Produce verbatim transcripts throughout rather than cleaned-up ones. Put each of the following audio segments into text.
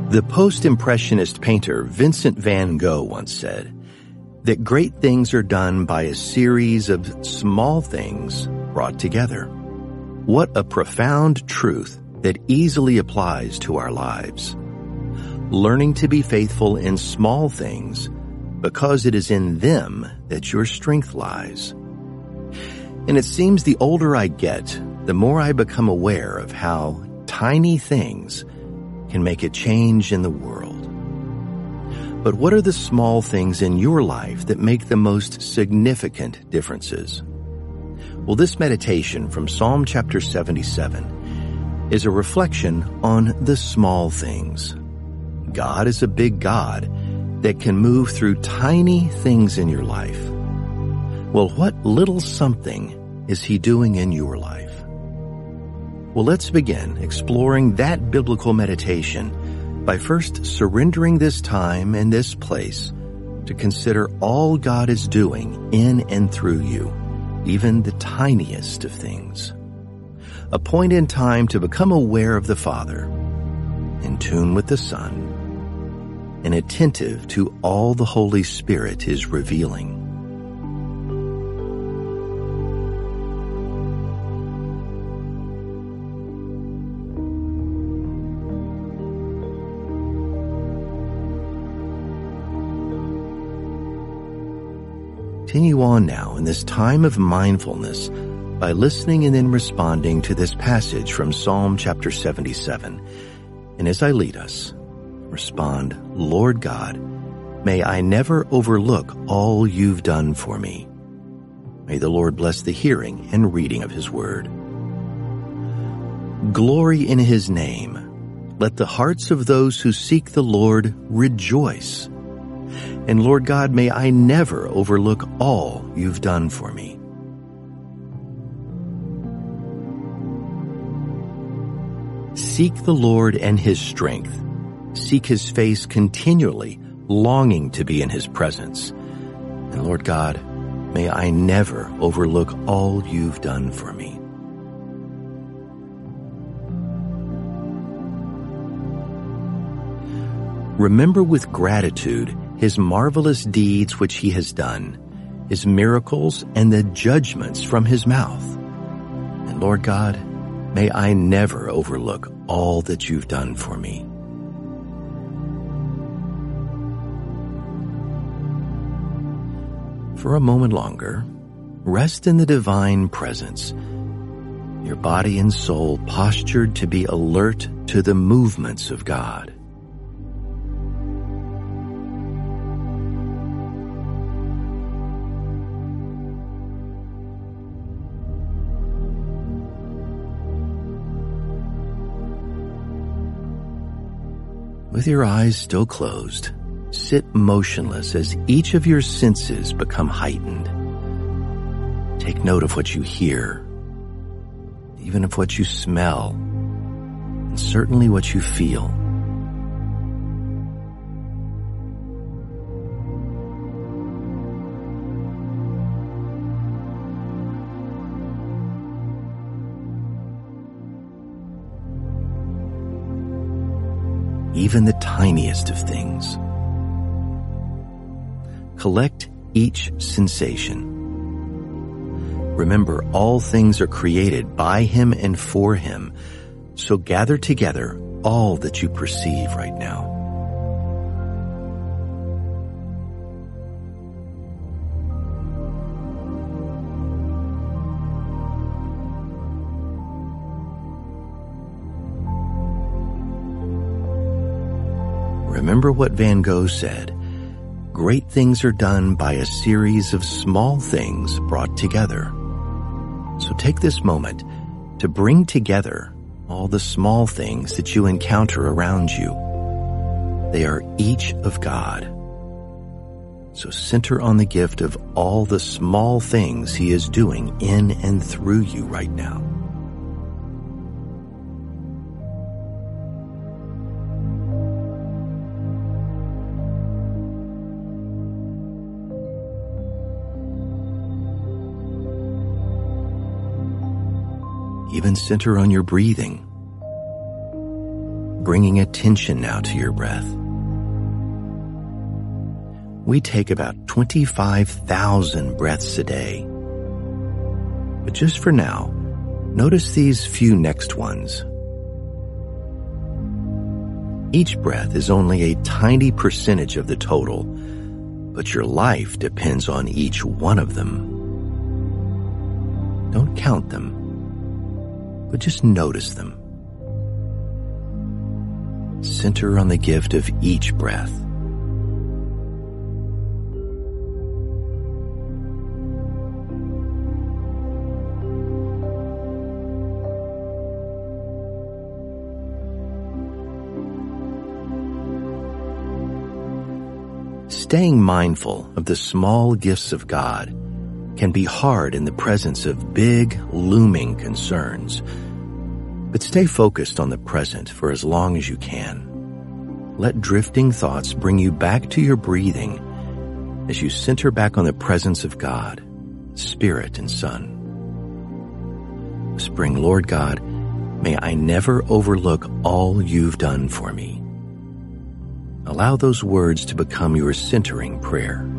The post-impressionist painter Vincent van Gogh once said that great things are done by a series of small things brought together. What a profound truth that easily applies to our lives. Learning to be faithful in small things because it is in them that your strength lies. And it seems the older I get, the more I become aware of how tiny things can make a change in the world. But what are the small things in your life that make the most significant differences? Well, this meditation from Psalm chapter seventy-seven is a reflection on the small things. God is a big God that can move through tiny things in your life. Well, what little something is He doing in your life? Well, let's begin exploring that biblical meditation by first surrendering this time and this place to consider all God is doing in and through you, even the tiniest of things. A point in time to become aware of the Father, in tune with the Son, and attentive to all the Holy Spirit is revealing. Continue on now in this time of mindfulness by listening and then responding to this passage from Psalm chapter seventy-seven. And as I lead us, respond, Lord God, may I never overlook all you've done for me. May the Lord bless the hearing and reading of His word. Glory in His name. Let the hearts of those who seek the Lord rejoice. And Lord God, may I never overlook all you've done for me. Seek the Lord and His strength. Seek His face continually, longing to be in His presence. And Lord God, may I never overlook all you've done for me. Remember with gratitude His marvelous deeds which He has done, His miracles and the judgments from His mouth. And Lord God, may I never overlook all that you've done for me. For a moment longer, rest in the divine presence, your body and soul postured to be alert to the movements of God. With your eyes still closed, sit motionless as each of your senses become heightened. Take note of what you hear, even of what you smell, and certainly what you feel. Even the tiniest of things. Collect each sensation. Remember, all things are created by Him and for Him, so gather together all that you perceive right now. Remember what Van Gogh said, great things are done by a series of small things brought together. So take this moment to bring together all the small things that you encounter around you. They are each of God. So center on the gift of all the small things He is doing in and through you right now. Even center on your breathing. bringing attention now to your breath. We take about twenty-five thousand breaths a day. But just for now, notice these few next ones. Each breath is only a tiny percentage of the total, but your life depends on each one of them. Don't count them, but just notice them. Center on the gift of each breath. Staying mindful of the small gifts of God can be hard in the presence of big, looming concerns. But stay focused on the present for as long as you can. Let drifting thoughts bring you back to your breathing as you center back on the presence of God, Spirit and Son. Whispering, Lord God, may I never overlook all you've done for me. Allow those words to become your centering prayer.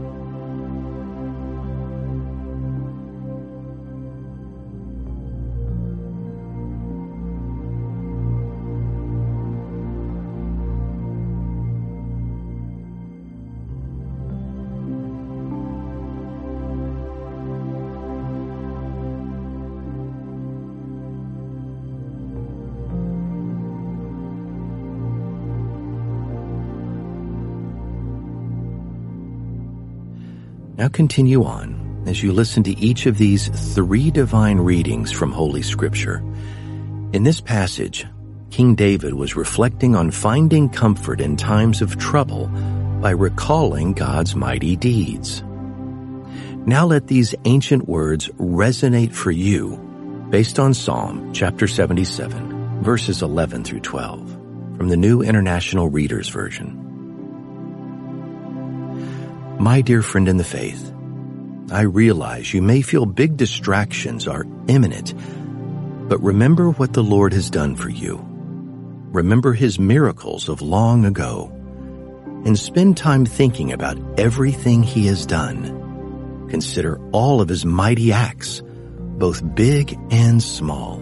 Now continue on as you listen to each of these three divine readings from Holy Scripture. In this passage, King David was reflecting on finding comfort in times of trouble by recalling God's mighty deeds. Now let these ancient words resonate for you based on Psalm chapter seventy-seven, verses eleven through twelve, from the New International Reader's Version. My dear friend in the faith, I realize you may feel big distractions are imminent, but remember what the Lord has done for you. Remember His miracles of long ago, and spend time thinking about everything He has done. Consider all of His mighty acts, both big and small.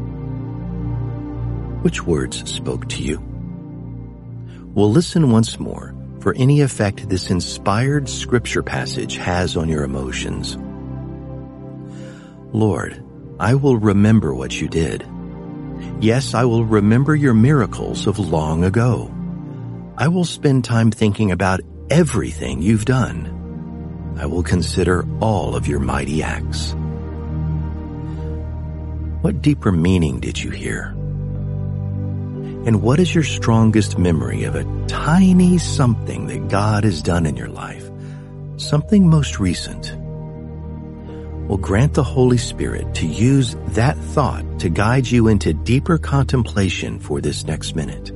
Which words spoke to you? We'll listen once more for any effect this inspired scripture passage has on your emotions. Lord, I will remember what you did. Yes, I will remember your miracles of long ago. I will spend time thinking about everything you've done. I will consider all of your mighty acts. What deeper meaning did you hear? And what is your strongest memory of a tiny something that God has done in your life? Something most recent. Well, grant the Holy Spirit to use that thought to guide you into deeper contemplation for this next minute.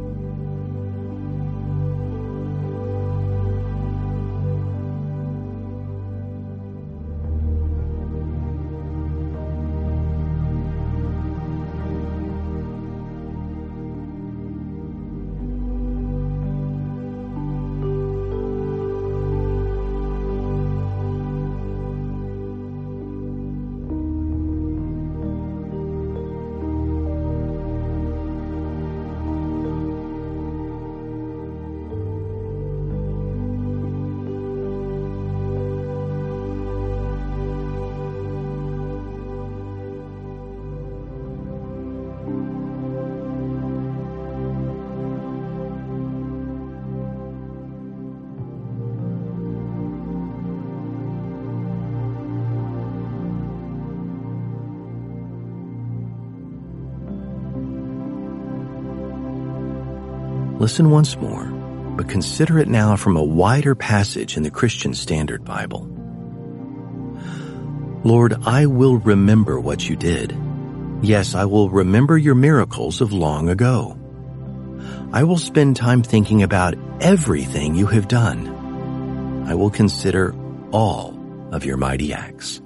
Listen once more, but consider it now from a wider passage in the Christian Standard Bible. Lord, I will remember what you did. Yes, I will remember your miracles of long ago. I will spend time thinking about everything you have done. I will consider all of your mighty acts.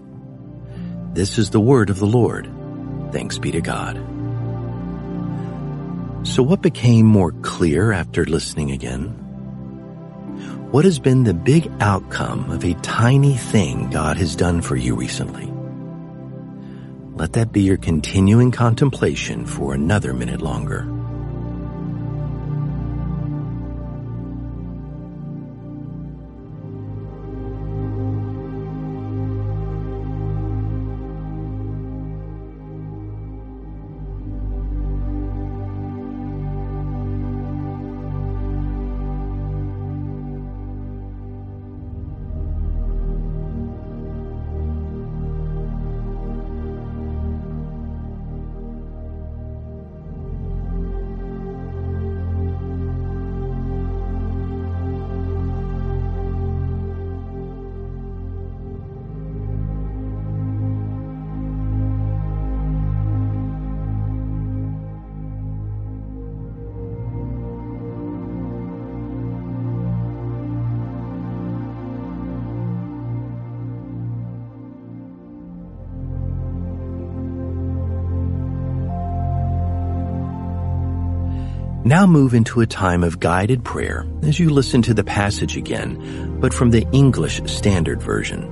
This is the word of the Lord. Thanks be to God. So what became more clear after listening again? What has been the big outcome of a tiny thing God has done for you recently? Let that be your continuing contemplation for another minute longer. Now move into a time of guided prayer as you listen to the passage again, but from the English Standard Version.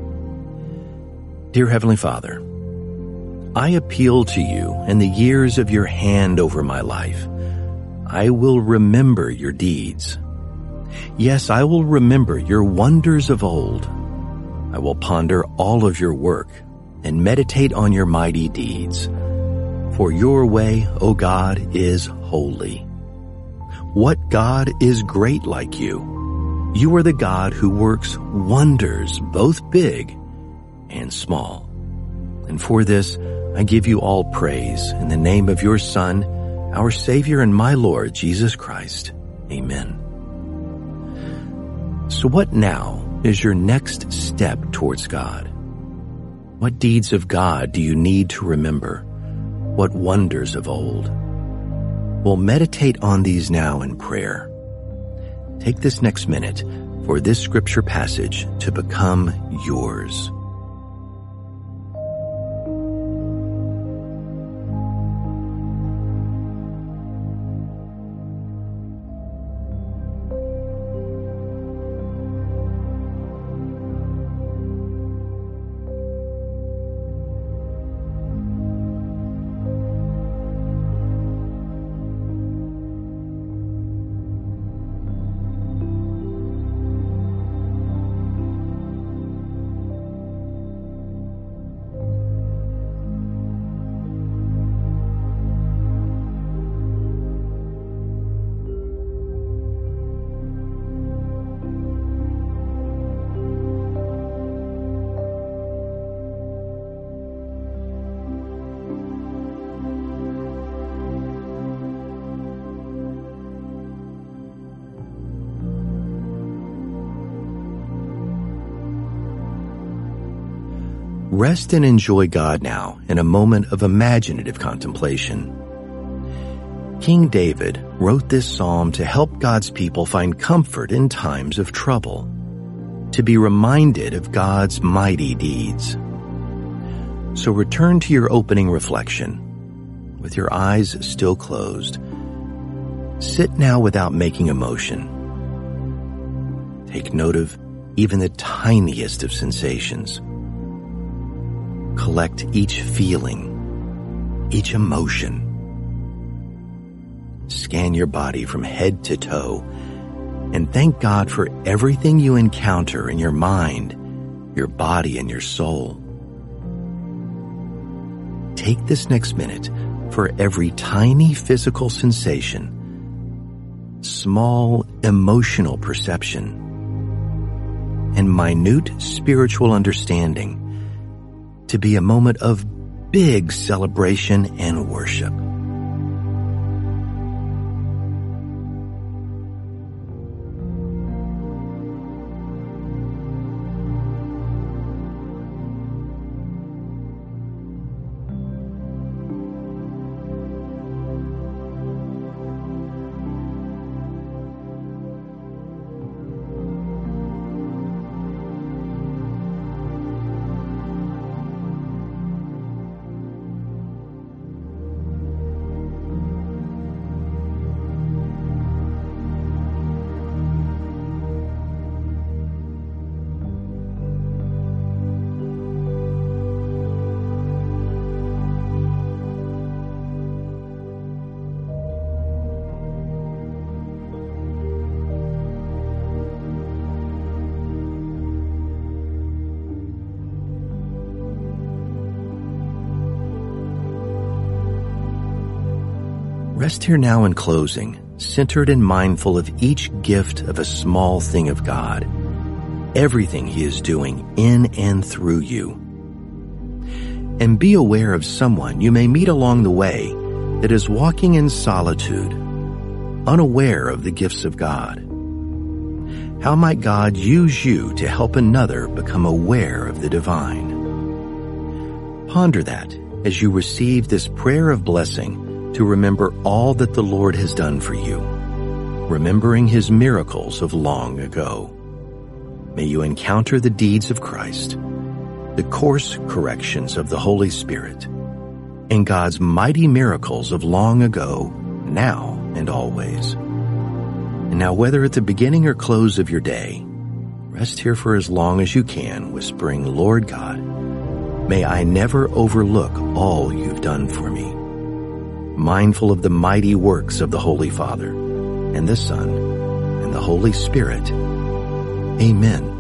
Dear Heavenly Father, I appeal to you and the years of your hand over my life. I will remember your deeds. Yes, I will remember your wonders of old. I will ponder all of your work and meditate on your mighty deeds. For your way, O God, is holy. What God is great like you? You are the God who works wonders, both big and small. And for this, I give you all praise in the name of your Son, our Savior and my Lord, Jesus Christ. Amen. So what now is your next step towards God? What deeds of God do you need to remember? What wonders of old? Well, meditate on these now in prayer. Take this next minute for this scripture passage to become yours. Rest and enjoy God now in a moment of imaginative contemplation. King David wrote this psalm to help God's people find comfort in times of trouble, to be reminded of God's mighty deeds. So return to your opening reflection, with your eyes still closed. Sit now without making a motion. Take note of even the tiniest of sensations. Collect each feeling, each emotion. Scan your body from head to toe and thank God for everything you encounter in your mind, your body, and your soul. Take this next minute for every tiny physical sensation, small emotional perception, and minute spiritual understanding to be a moment of big celebration and worship. Rest here now in closing, centered and mindful of each gift of a small thing of God, everything He is doing in and through you. And be aware of someone you may meet along the way that is walking in solitude, unaware of the gifts of God. How might God use you to help another become aware of the divine? Ponder that as you receive this prayer of blessing to remember all that the Lord has done for you, remembering His miracles of long ago. May you encounter the deeds of Christ, the course corrections of the Holy Spirit, and God's mighty miracles of long ago, now and always. And now, whether at the beginning or close of your day, rest here for as long as you can, whispering, Lord God, may I never overlook all you've done for me. Mindful of the mighty works of the Holy Father, and the Son, and the Holy Spirit. Amen.